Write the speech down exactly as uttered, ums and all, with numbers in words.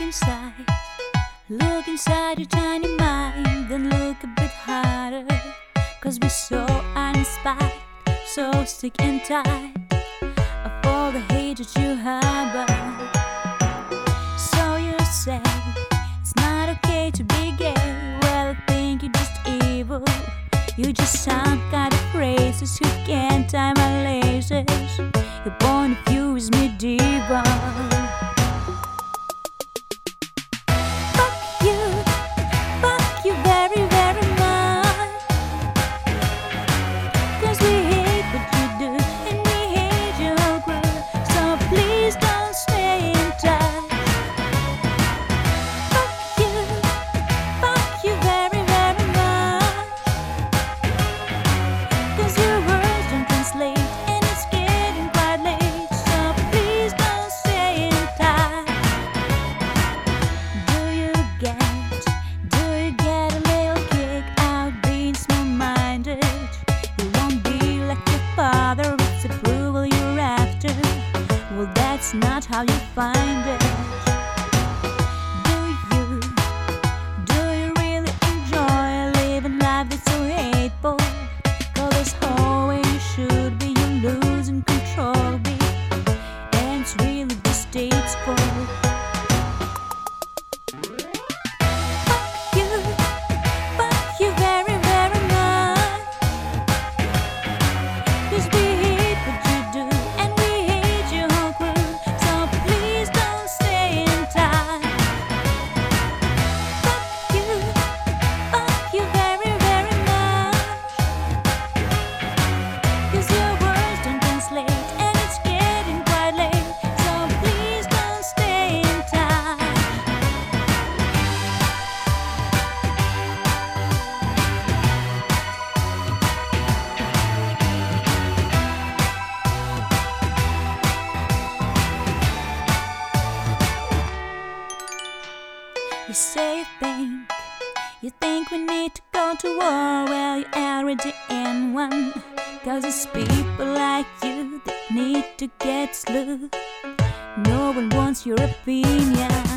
inside, look inside your tiny mind, then look a bit harder. Cause we're so uninspired, so sick and tired of all the hate that you harbor. So you say it's not okay to be gay. Well, I think you're just evil. You just sound kind of phrases who can't tie my laces. Your point of view is medieval. Fuck you, fuck you very, very much. Cause we hate what you do and we hate your whole crew. So please don't stay in touch. Fuck you, fuck you very, very much. Cause your words don't translate and it's getting quite late. So please don't stay in touch. Do you get, do you get a little kick out being small-minded? You won't be like your father, it's approval you're after. Well, that's not how you find it. Do you, do you really enjoy living life that's so hateful? Cause this whole way you should be, you're losing control, be. And it's really distasteful. Fuck you, fuck you very, very much. Cause we hate what you do and we hate your whole crew. So please don't stay in touch. Fuck you, fuck you very, very much. Cause your words don't translate and it's getting quite late. So please don't stay in touch. You say you think, you think we need to go to war. Well, you're already in one. Cause it's people like you that need to get slew. No one wants your opinion.